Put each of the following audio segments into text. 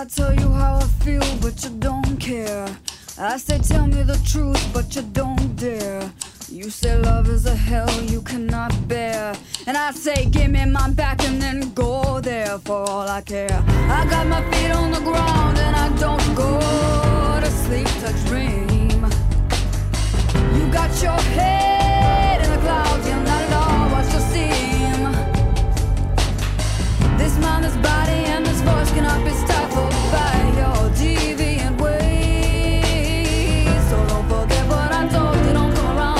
I tell you how I feel, but you don't care. I say tell me the truth, but you don't dare. You say love is a hell you cannot bear, and I say give me my back and then go there for all I care. I got my feet on the ground and I don't go to sleep to dream. You got your head in the clouds, you're not at all what you seem. This mind, this body and this voice cannot be stifled by your deviant ways. So don't forget what I told you, don't come around.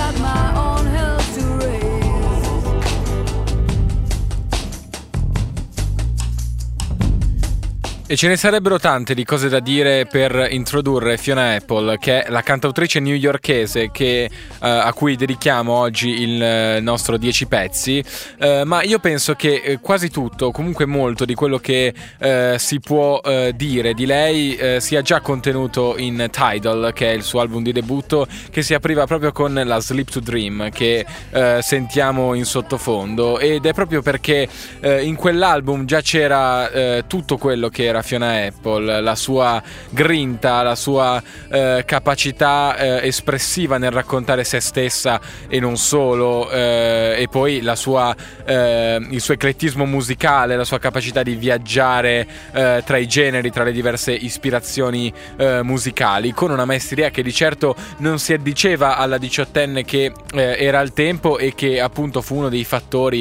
E ce ne sarebbero tante di cose da dire per introdurre Fiona Apple, che è la cantautrice newyorkese a cui dedichiamo oggi il nostro 10 pezzi, ma io penso che quasi tutto, comunque molto di quello che si può dire di lei sia già contenuto in Tidal, che è il suo album di debutto, che si apriva proprio con la Sleep to Dream che sentiamo in sottofondo, ed è proprio perché in quell'album già c'era tutto quello che era Fiona Apple, la sua grinta, la sua capacità espressiva nel raccontare se stessa e non solo, e poi il suo eclettismo musicale, la sua capacità di viaggiare tra i generi, tra le diverse ispirazioni musicali, con una maestria che di certo non si addiceva alla diciottenne che era al tempo, e che appunto fu uno dei fattori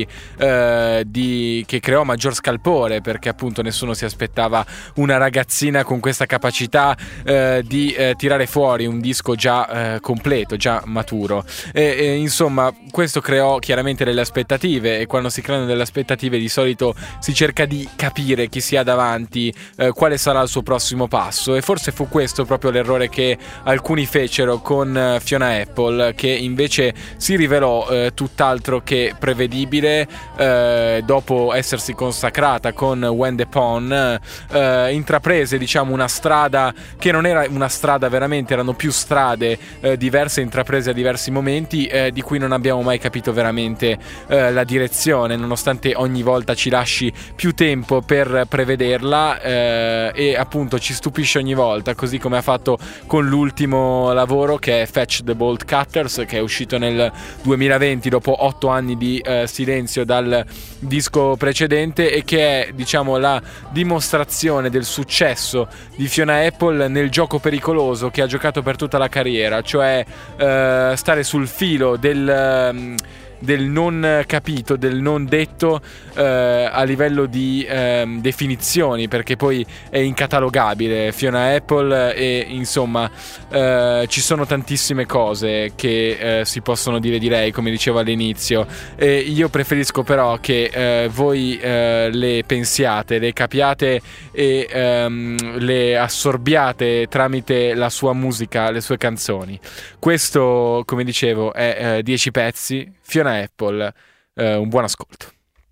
che creò maggior scalpore, perché appunto nessuno si aspettava una ragazzina con questa capacità di tirare fuori un disco già completo, già maturo, e insomma questo creò chiaramente delle aspettative, e quando si creano delle aspettative di solito si cerca di capire chi si ha davanti, quale sarà il suo prossimo passo, e forse fu questo proprio l'errore che alcuni fecero con Fiona Apple, che invece si rivelò tutt'altro che prevedibile dopo essersi consacrata con When the Pawn. Intraprese diciamo una strada che non era una strada veramente, erano più strade diverse intraprese a diversi momenti, di cui non abbiamo mai capito veramente la direzione, nonostante ogni volta ci lasci più tempo per prevederla, e appunto ci stupisce ogni volta, così come ha fatto con l'ultimo lavoro, che è Fetch the Bolt Cutters, che è uscito nel 2020 dopo 8 anni di silenzio dal disco precedente, e che è diciamo la dimostrazione del successo di Fiona Apple nel gioco pericoloso che ha giocato per tutta la carriera, cioè stare sul filo del non capito, del non detto, a livello di definizioni, perché poi è incatalogabile Fiona Apple, e insomma ci sono tantissime cose che si possono dire di lei, come dicevo all'inizio, e io preferisco però che voi le pensiate, le capiate e le assorbiate tramite la sua musica, le sue canzoni. Questo, come dicevo, è 10 pezzi Fiona Apple, un buon ascolto.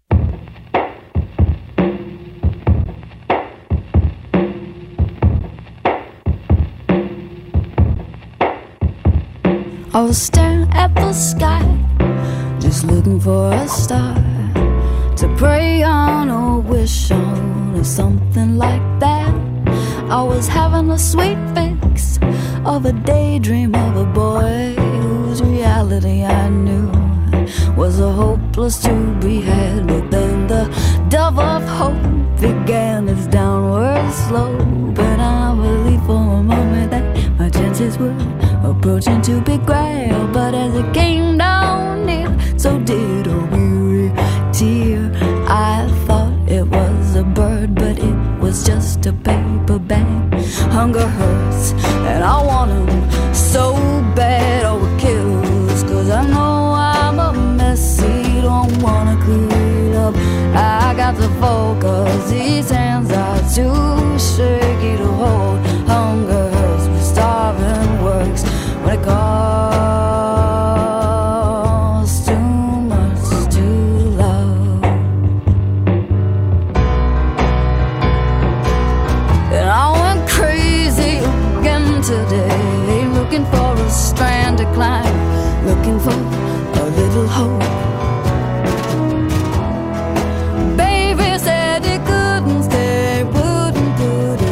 I was staring at the sky, just looking for a star to pray on or wish on, or something like that. I was having a sweet fix of a daydream of a boy whose reality I knew was a hopeless to be had. But then the dove of hope began its downward slope, and I believed for a moment that my chances were approaching to be grabbed. But as it came down near, so did a weary tear. I thought it was a bird, but it was just a paper bag. Hunger hurts, and I want him so bad. Oh, it kills, 'cause I know I'm a messy, don't wanna clean it up. I got to focus, these hands are too shaky to hold. Hunger hurts, but starving works when it costs too much to love. And I went crazy again today, looking for a strand to climb, looking for a little hope. Baby said he couldn't stay, wouldn't put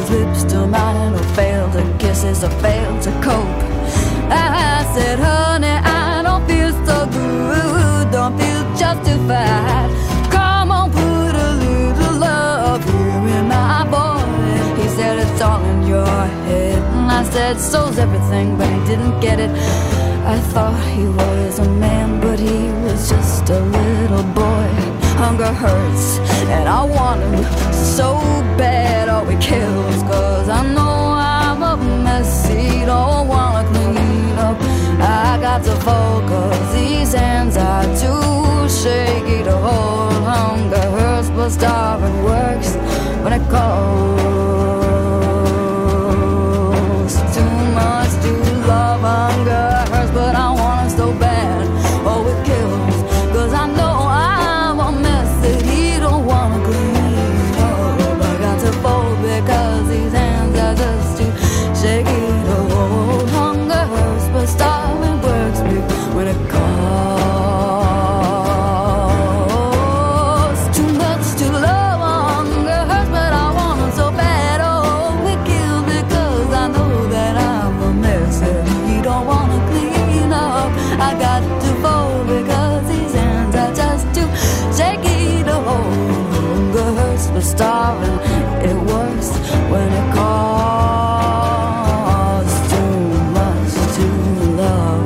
said so's everything, but he didn't get it. I thought he was a man, but he was just a little boy. Hunger hurts, and I want him so bad. Oh, it kills, 'cause I know I'm a mess. He don't wanna clean up. I got to fold, 'cause these hands are too shaky to hold. Hunger hurts, but starving works when it calls. Too much to love. Hunger hurts, but I want it so bad. Oh, it kills, 'cause I know I'm a mess that he don't wanna clean up. I got to fold, because these hands are just too shaky to hold. Hunger hurts, but starving works me when it calls. Too much to love. Hunger hurts, but I want it so bad. Oh, it kills, because I know that I'm a mess that he don't wanna clean up. I got to fold, because these hands are just too shaky to hold. Hunger hurts, but starving, it works when it costs too much to love.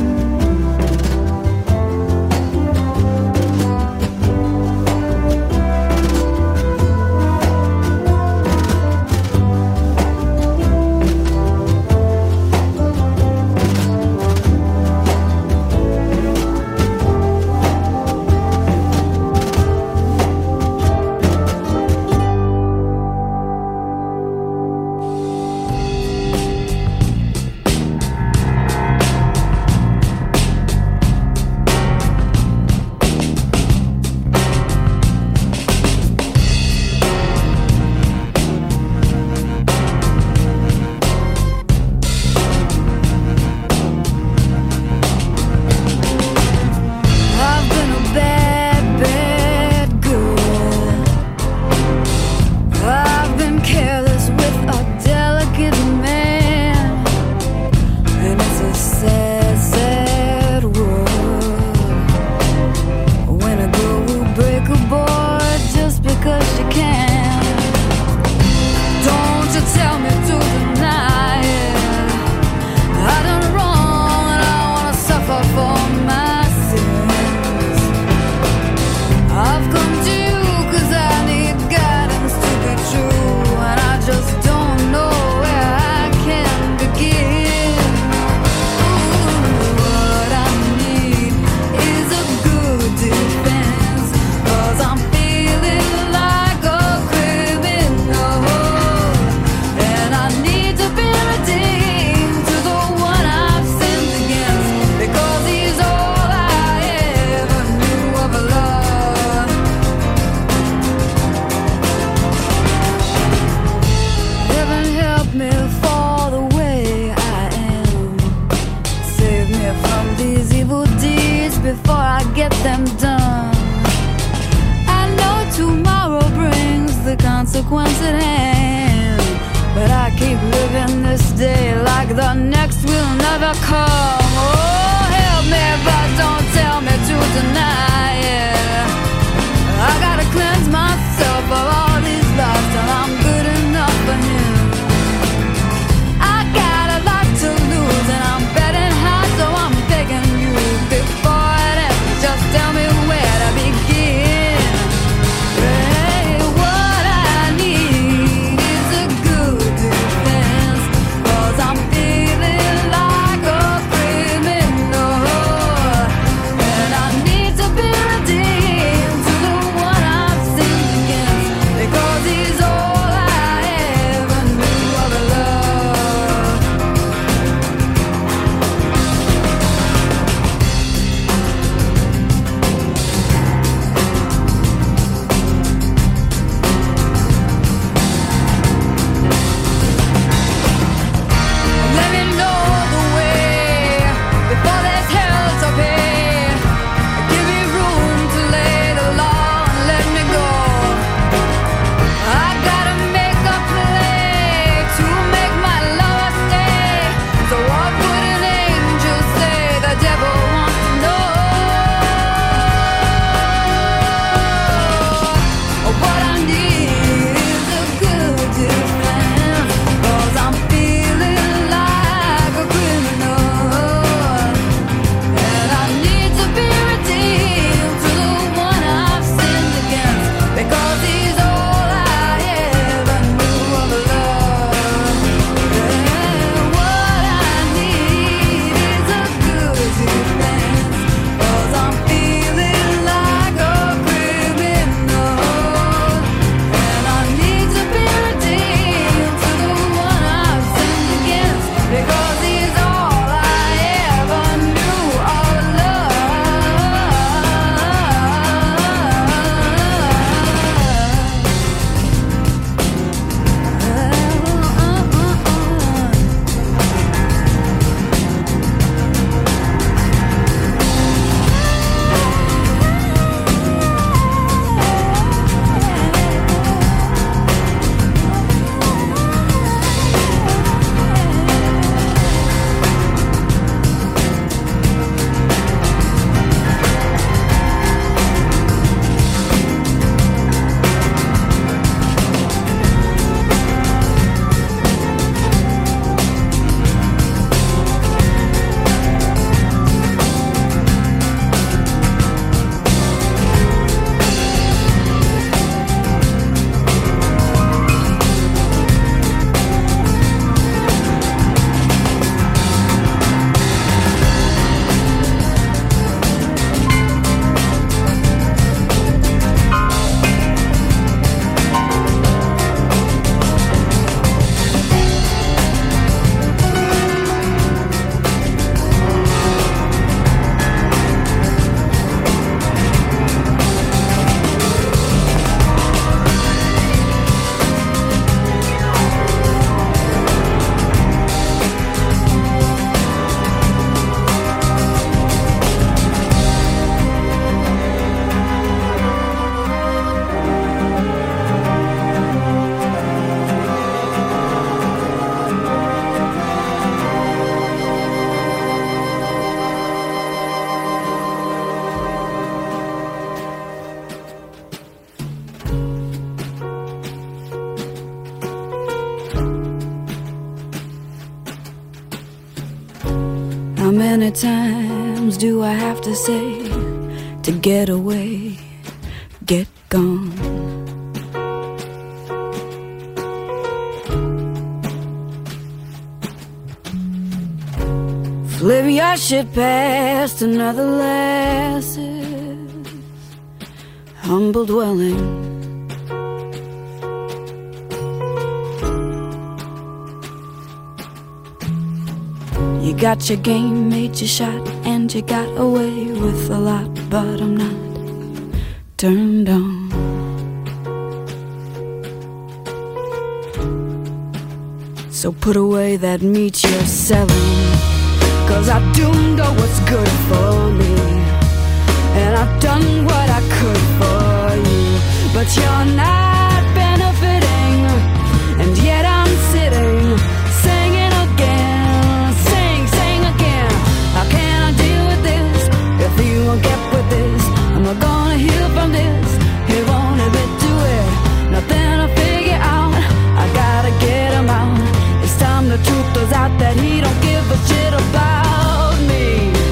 I've been a bad, bad girl. I've been careless with a delicate man, and it's a sad, sad world when a girl will break a boy just because she can. Don't you tell me to deny it. I done wrong, and I wanna suffer for my sins. I've come to you 'cause I need guidance to be true, and I just don't know where I can begin. Ooh, what I need is a good defense, 'cause I'm feeling like a criminal, and I need to be redeemed to the one I've sinned against, because he's all I ever knew of love. Heaven help me for the way I am. Save me from these evil deeds before I get them done. I know tomorrow brings the consequence at hand, but I keep living this day like the next will never come. Oh, help me, but don't tell me to deny it. I gotta cleanse myself of all these lies till I'm good enough for him. I got a lot to lose, and I'm betting high, so I'm begging you, before it ends, just tell me where to begin. Hey, what I need is a good defense, 'cause I'm feeling like a How many times do I have to say to get away, get gone? Flip your shit past another lass's humble dwelling. You got your game, made your shot, and you got away with a lot, but I'm not turned on. So put away that meat you're selling, 'cause I do know what's good for me, and I've done what I could for you, but you're not benefiting, and yet I'm sitting, singing again, sing again. How can I deal with this if you won't get with this? I'm not gonna heal from this, he won't admit to it. Nothing to figure out, I gotta get him out. It's time the truth goes out that he don't give a shit about me.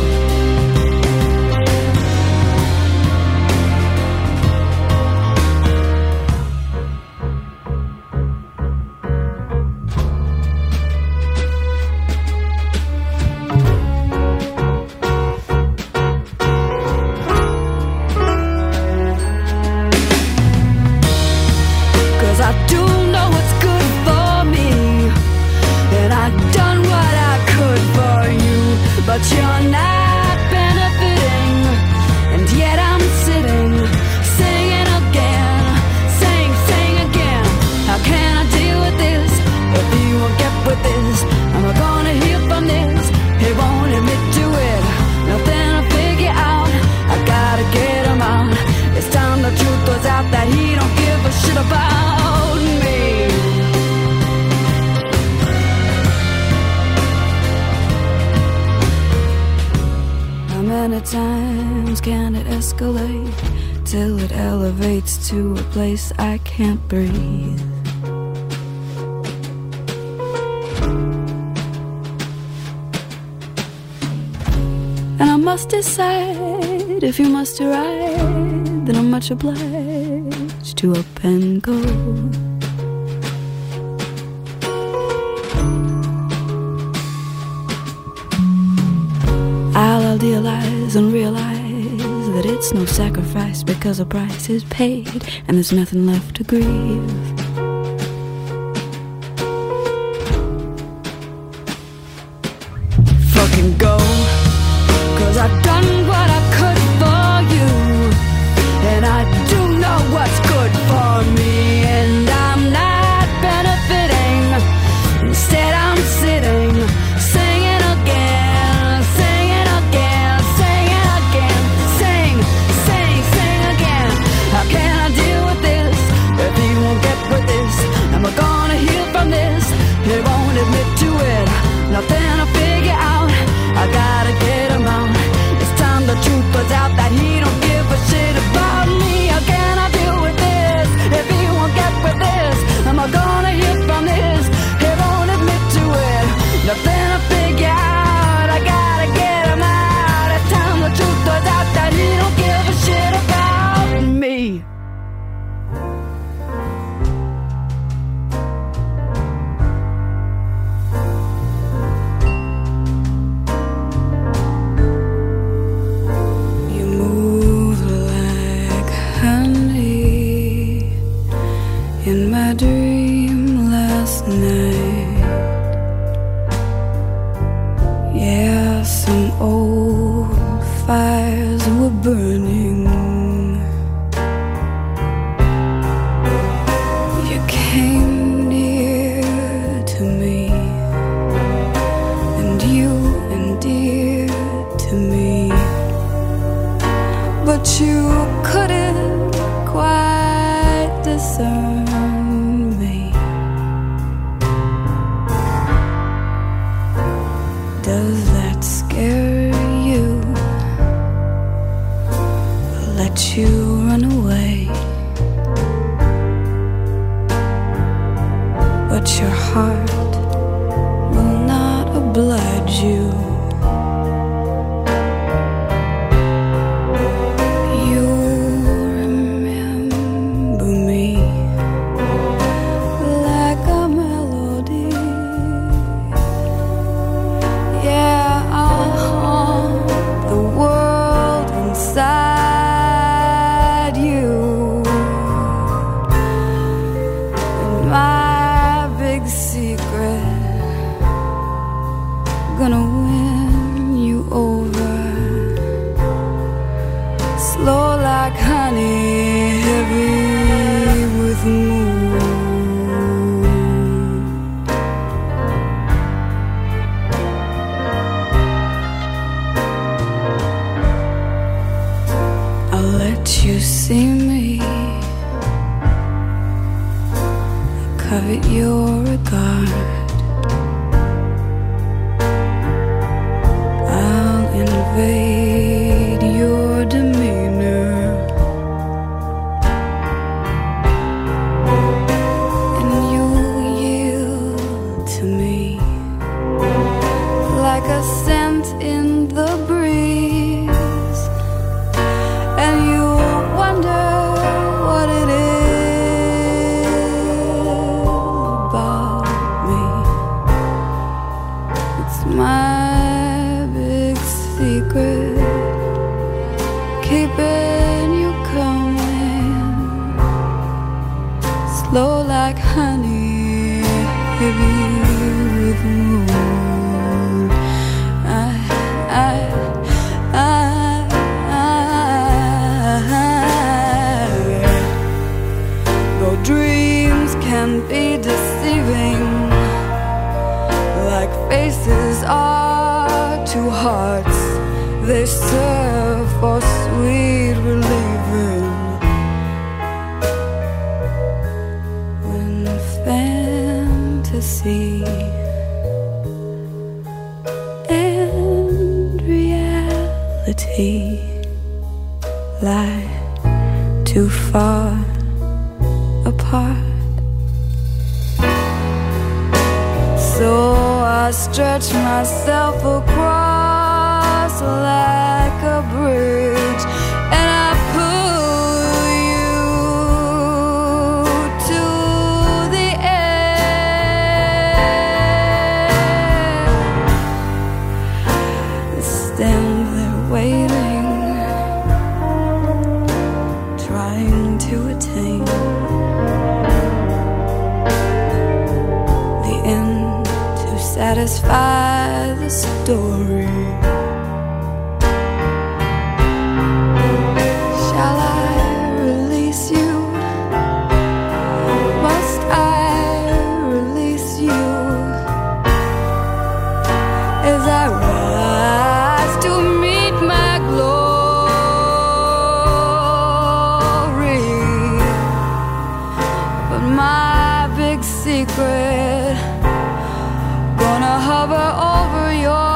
I do know what's good for me, and I've done what I could for you, but you're not benefiting, and yet I'm sitting, singing again, sing again. How can I deal with this if you won't get with this? I'm not gonna heal from this, he won't admit to it. Nothing to figure out, I gotta get him out. It's time the truth goes out that he don't give a shit about me. How many times can it escalate till it elevates to a place I can't breathe? And I must decide if you must ride, then I'm much obliged to up and go. I'll idealize and realize that it's no sacrifice, because a price is paid and there's nothing left to grieve. Fucking go, 'cause I've done what I could for you, and I do know what's good for me, and I'm not benefiting. Instead I'm sitting, singing again, singing again, singing again, sing again. How can I deal with this if he won't get with this? Am I gonna heal from this? He won't admit to it. Nothing to figure out, I gotta get him out. It's time the truth was out that he don't give a shit about me. How can I deal with this if he won't get with this? Am I gonna heal from this? He won't admit to it. Nothing to figure out, I gotta get him out. It's time the truth was out that he don't give a shit about me. In my dream last night, yeah, some old fires were burning. You came near to me, and you endeared to me, but you couldn't quite discern. Does that scare you? Let you run away, but your heart will not oblige you. gonna win you over. Slow like honey, heavy with moon. I'll let you see me, covet your regard. I'll invade your demeanor, and you'll yield to me like a scent in the breeze, and you'll wonder what it is about me. It's my big secret, keeping you coming, slow like honey, heavy with moon. Though dreams can be deceiving, like faces are to hearts, they serve for sweet relieving. When fantasy and reality lie too far apart, so I stretch myself across like a bridge, and I pull you to the edge. Stand there waiting, trying to attain the end to satisfy the story. Shall I release you? Must I release you as I rise to meet my glory? But my big secret gonna hover over your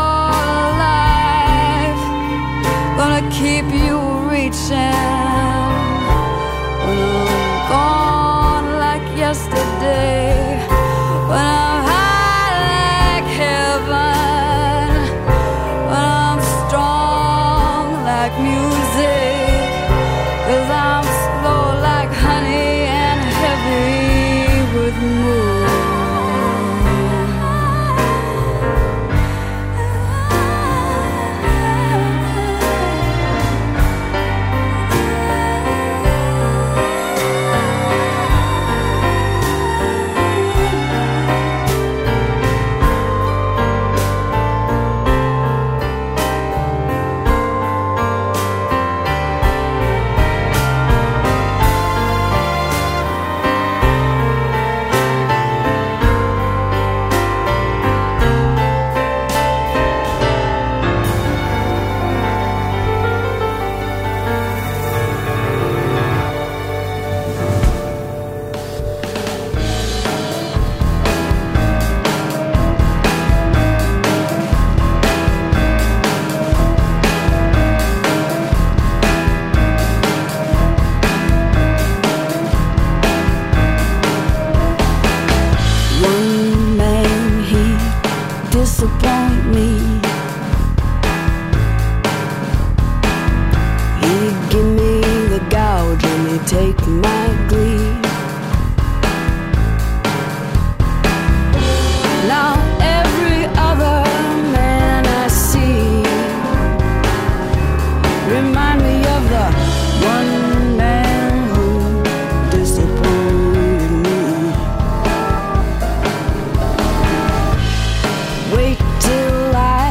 life, gonna keep you reaching when I'm gone like yesterday, when I'm high like heaven, when I'm strong like music, 'cause I'm slow like honey and heavy with moon. Disappoint me. He'd give me the gouge and he'd take my glee. Now every other man I see remind me of the one man who disappointed me. Wait till I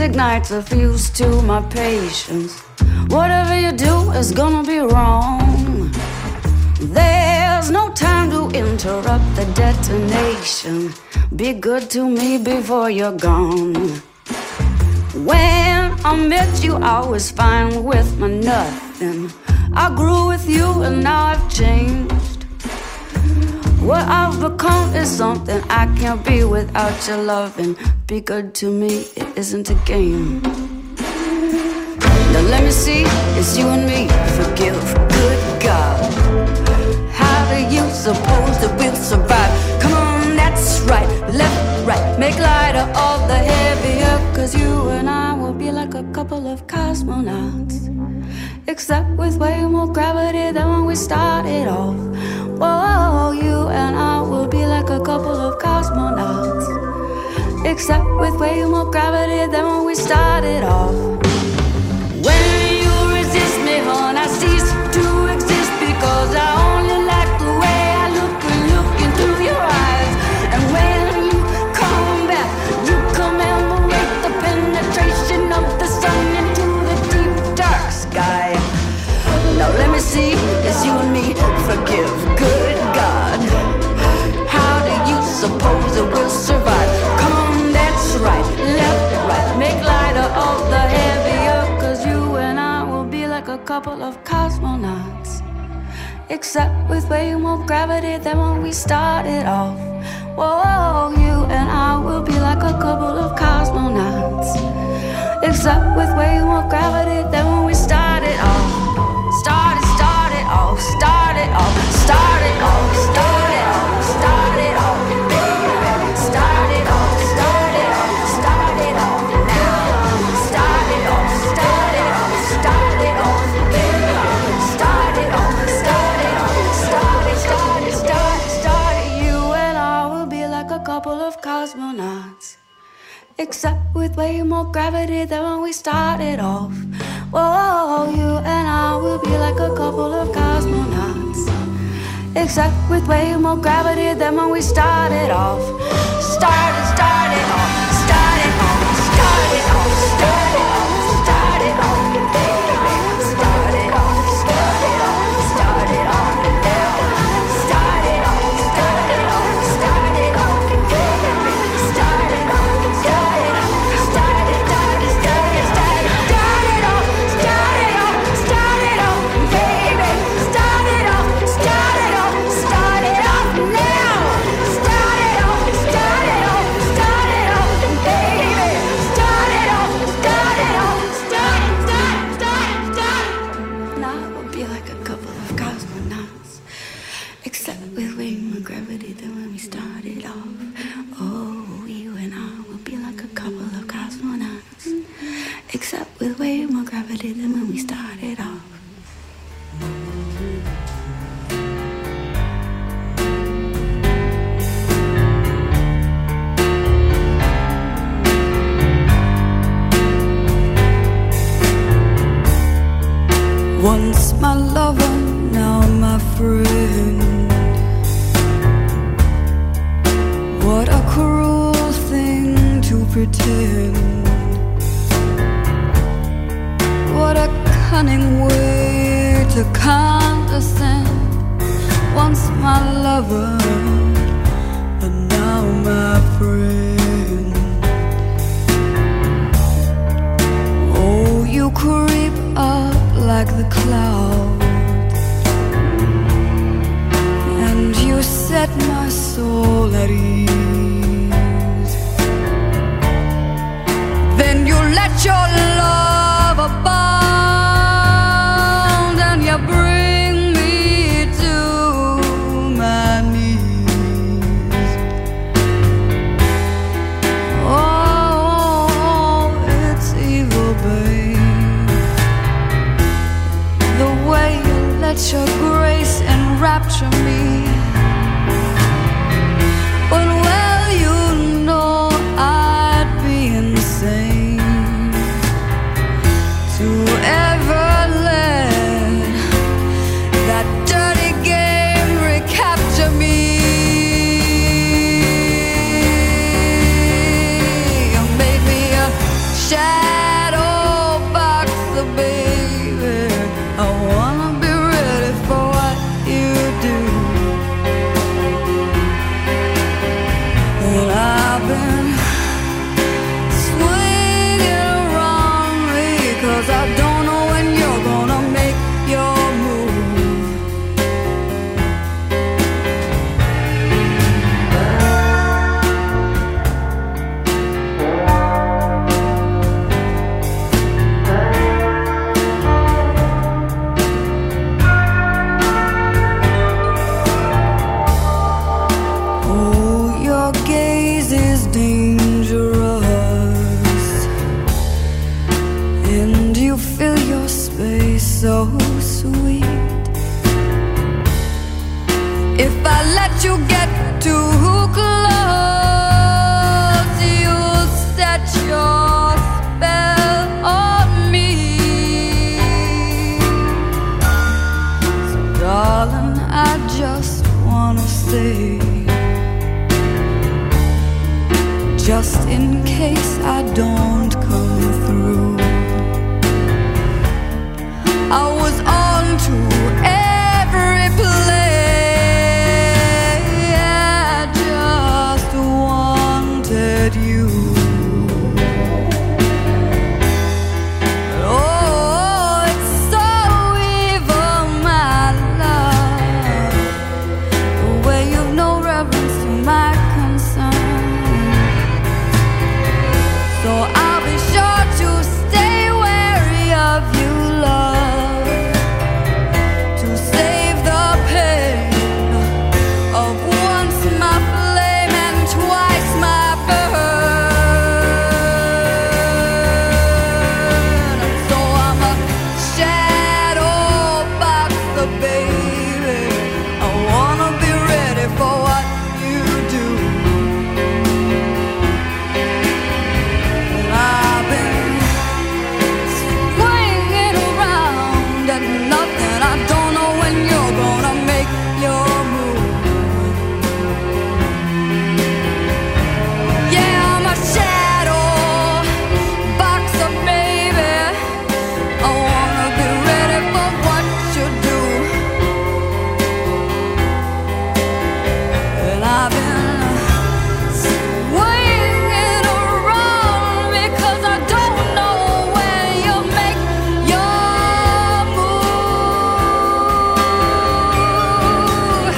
ignites a fuse to my patience. Whatever you do is gonna be wrong. There's no time to interrupt the detonation. Be good to me before you're gone. When I met you, I was fine with my nothing. I grew with you and now I've changed. What I've become is something I can't be without your loving. Be good to me, it isn't a game. Now let me see, it's you and me. Forgive, good God. How do you suppose that we'll survive? Come on, that's right, left, right. Make light of all the heavier. Cause you and I will be like a couple of cosmonauts. Except with way more gravity than when we started off. Whoa, you and I will be like a couple of cosmonauts. Except with way more gravity than when we started off. When you resist me, hon, I cease to exist. Because I only like the way I look when looking through your eyes. And when you come back, you commemorate the penetration of the sun into the deep dark sky. Now let me see, it's you and me. Forgive, good God. How do you suppose it will survive? Come on, that's right, left, right. Make light of all the heavier. Cause you and I will be like a couple of cosmonauts. Except with way more gravity than when we started off. Whoa, you and I will be like a couple of cosmonauts. Except with way more gravity than when we started off. Started off, started off, started off, started off, started off, baby. Started off, started off, started off now. Started off, started off, started off, baby. Started off, started off, started. You and I will be like a couple of cosmonauts. Except with way more gravity than when we started off. Whoa, you and I will be like a couple of cosmonauts. Except with way more gravity than when we started off. Started off, started off, started off, started off, baby. Started off, started off, started off now. Started off, started off, started off, baby. Started off, started off, started off, baby. Started off, started off, started off now. Started off, started off, started off, baby. Started off, started off, start. Now we'll be like a couple of cosmonauts, except with way more gravity than when we started off. Oh, you and I will be like a couple of cosmonauts, except with way more gravity than when we started off. Once my lover, now my friend. What a cruel thing to pretend. What a cunning way to condescend. Once my lover, and now my friend. Oh, you creep up like the clouds, and you set my soul at ease. Then you let your love abound, and you bring me to my knees. Oh, it's evil, babe, the way you let your grace enrapture me. But well, you know I'd be insane to ever let that dirty game recapture me. You made me a shadow sweet. If I let you get too close, you'll set your spell on me. So darling, I just wanna say, just in case I don't come through, I was on to every play. I just wanted you. Oh, it's so evil, my love, the way you've no reverence to my concern. So I'll be sure to stay wary of you, love, to save the pain of once my flame and twice my burn. So I'm a shadow boxer, baby. I wanna be ready for what you do. I've been swinging around at nothing. I don't know when you're gonna make your move. Yeah, I'm a shadow boxer, baby. I wanna be ready for what you do. And I've been swinging around because I don't know when you'll make your move.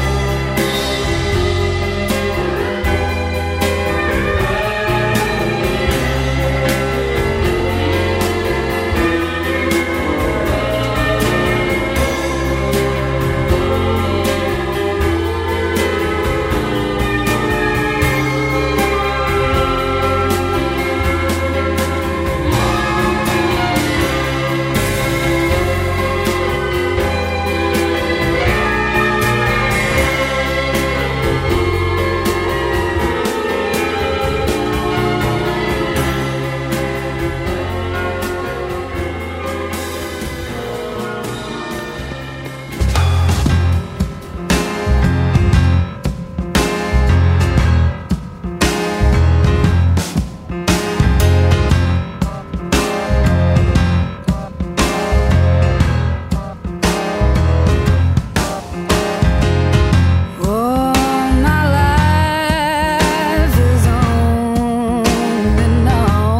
Oh, my life is on and now.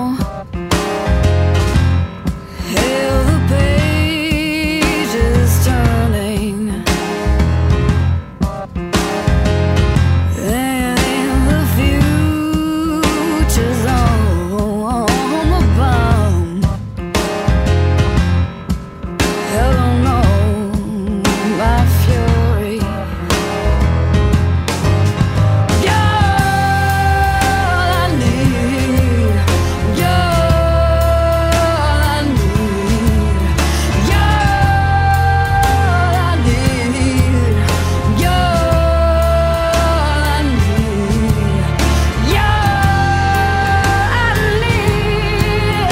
Hail the pages turning, and the future's on the bum. Hell no, my fury. You're all I need. You're all I need. You're all I need. You're all I need. You're all I need.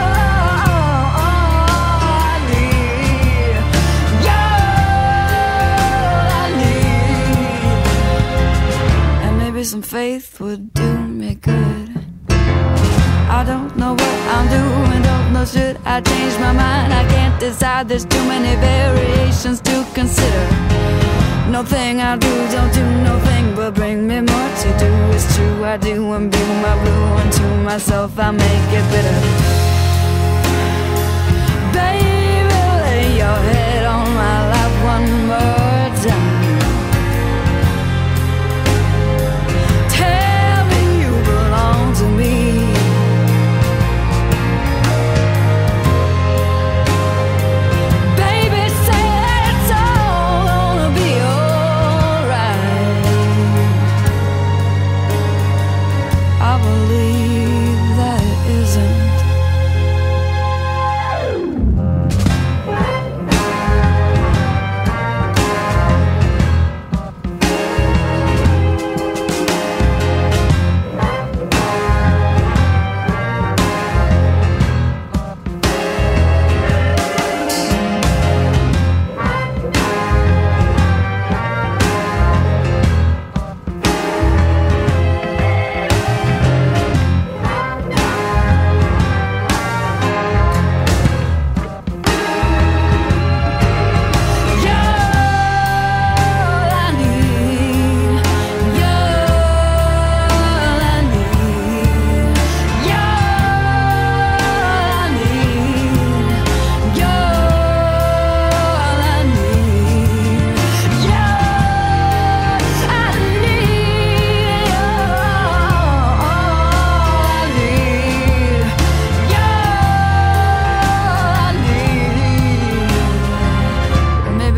And maybe some faith would do me good. I don't know what I'm doing, don't know should I change my mind. I can't decide, there's too many variations to consider. No thing I do, don't do no thing but bring me more to do. It's true, I do imbue my blue, and to myself I make it bitter. Baby, lay your head on my lap one more time. Tell me you belong to me. Baby, say that it's all gonna be alright. I believe that it isn't.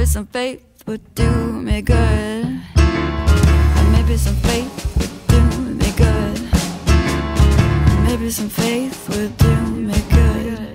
maybe some faith would do me good. And maybe some faith would do me good. And maybe some faith would do me good.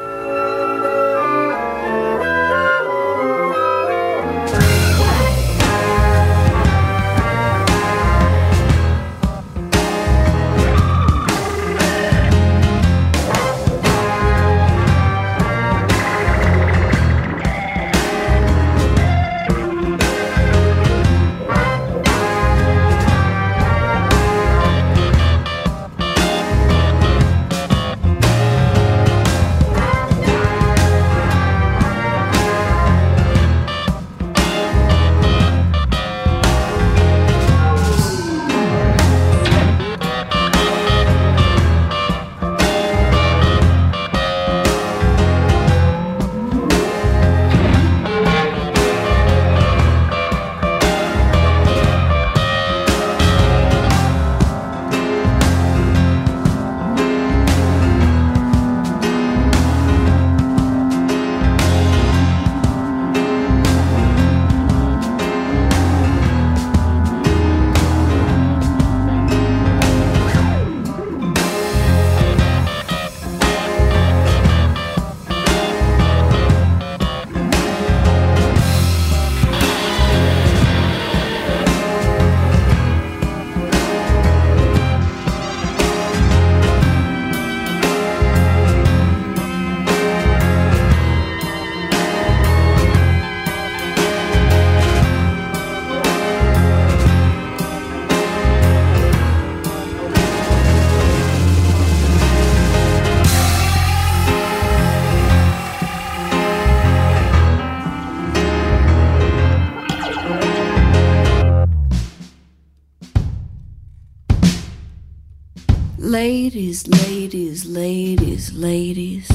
Ladies, ladies, ladies, ladies.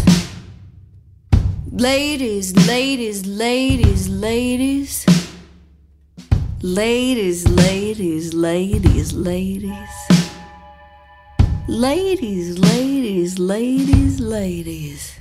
Ladies, ladies, ladies, ladies. Ladies, ladies, ladies, ladies. Ladies, ladies, ladies, ladies.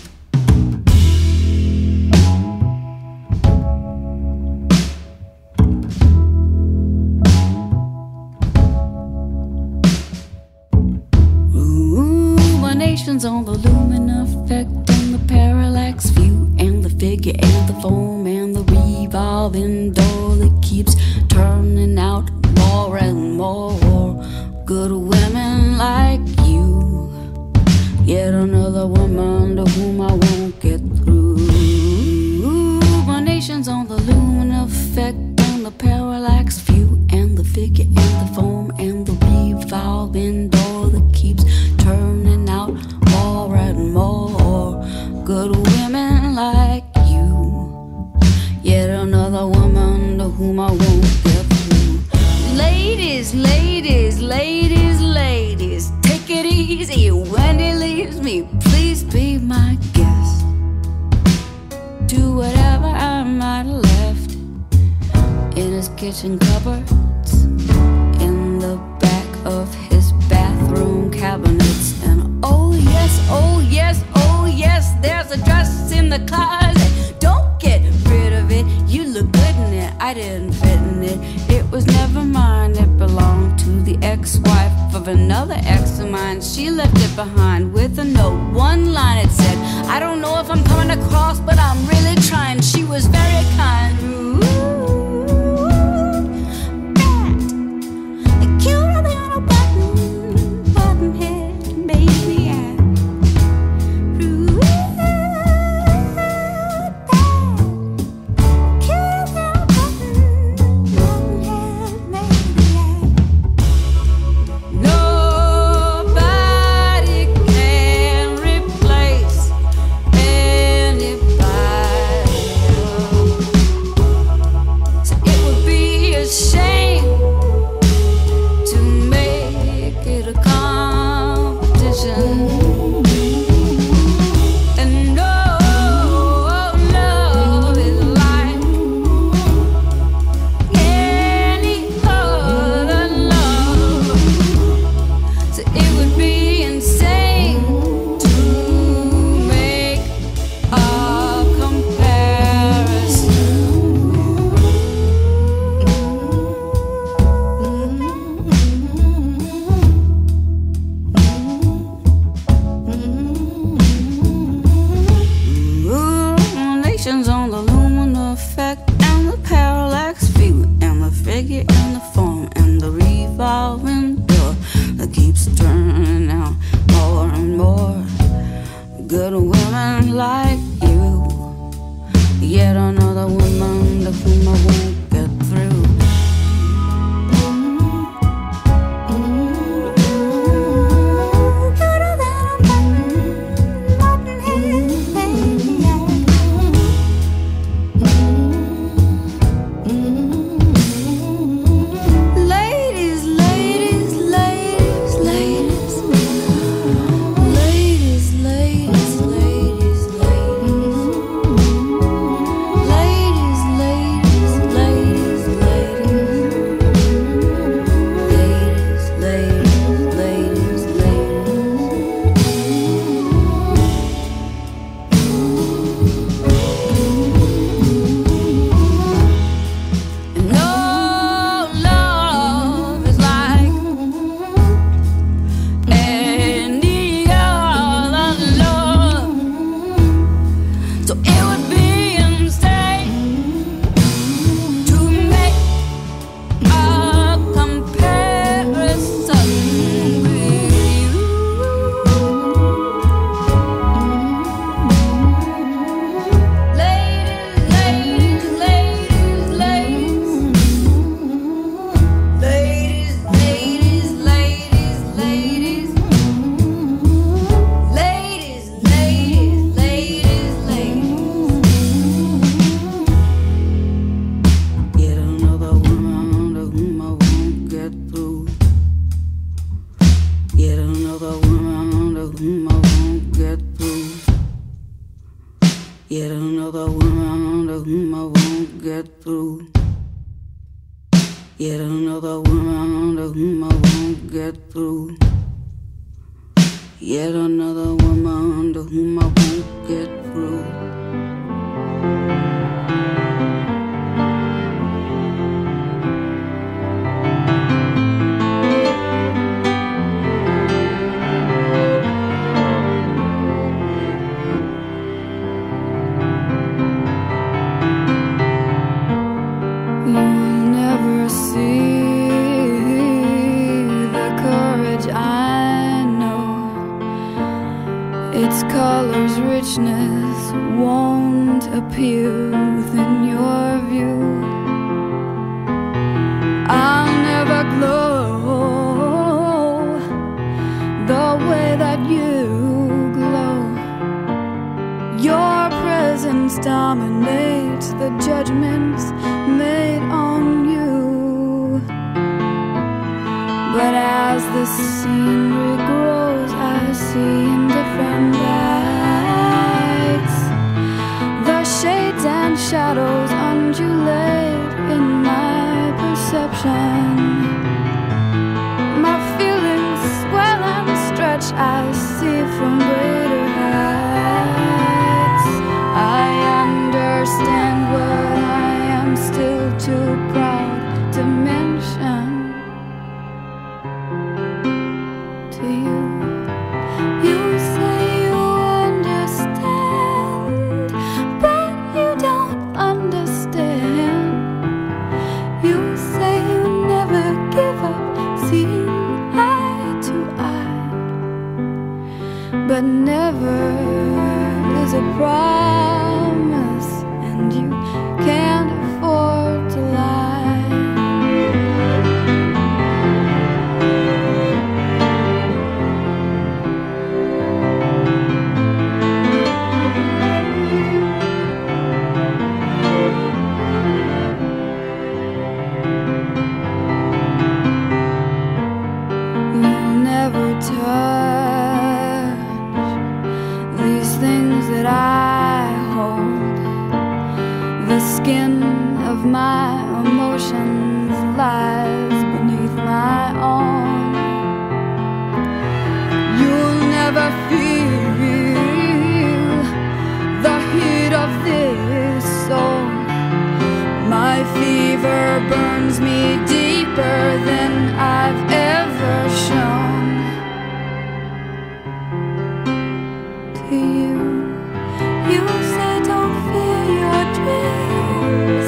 On the lumen effect and the parallax view and the figure and the foam and the revolving door that keeps turning out more and more good women like you. Yet another woman to whom I won't get through. My nation's on the lumen effect and the parallax view and the figure and the foam and the revolving door that keeps turning out more and more good women like you. Yet another woman to whom I won't get through. Ladies, ladies, ladies, ladies, take it easy when he leaves me. Please be my guest. Do whatever I might have left in his kitchen cupboards, in the back of his bathroom cabinets. And oh yes, oh yes, oh yes, there's a dress in the closet. Don't get rid of it, you look good in it. I didn't fit in it, it was never mine. It belonged to the ex-wife of another ex of mine. She left it behind with a note, one line it said, I don't know if I'm coming across, but I'm really trying. She was very kind. effect and the parallax view and the figure and the form and the revolving door that keeps turning out more and more good women like you. Yet another woman to whom I won't get through. You say don't fear your dreams.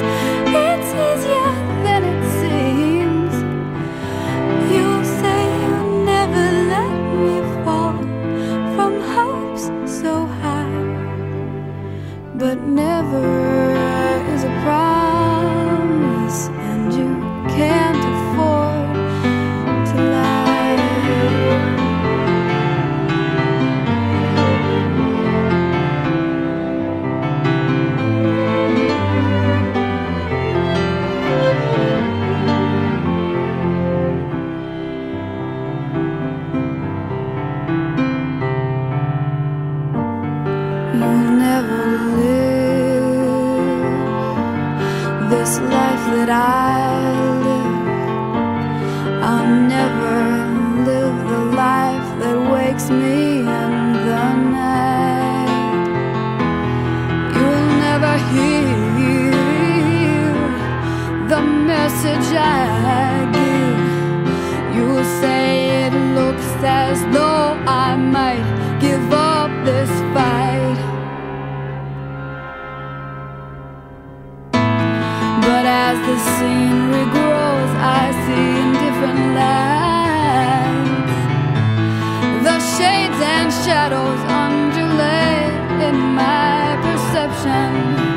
this life that I live. I'll never live the life that wakes me in the night. You'll never hear the message I give. You'll say it looks as though I might give up this fight. But as the scenery grows, I see in different lights. The shades and shadows undulate in my perception.